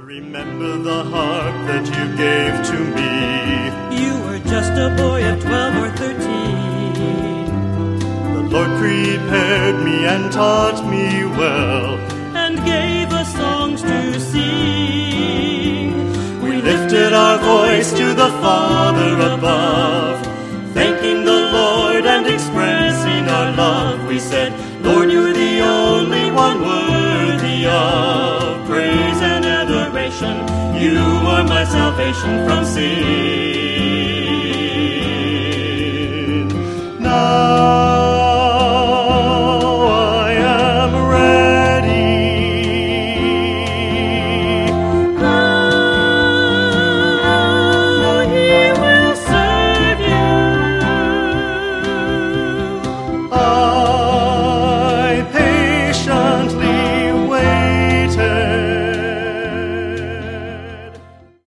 remember the harp that you gave to me. You were just a boy of 12 or 13. The Lord prepared me and taught me well, and gave us songs to sing. We lifted our voice to the Father above, thanking the Lord and expressing our love. We said, Lord, you're the only one worthy of praise and adoration. You are my salvation from sin.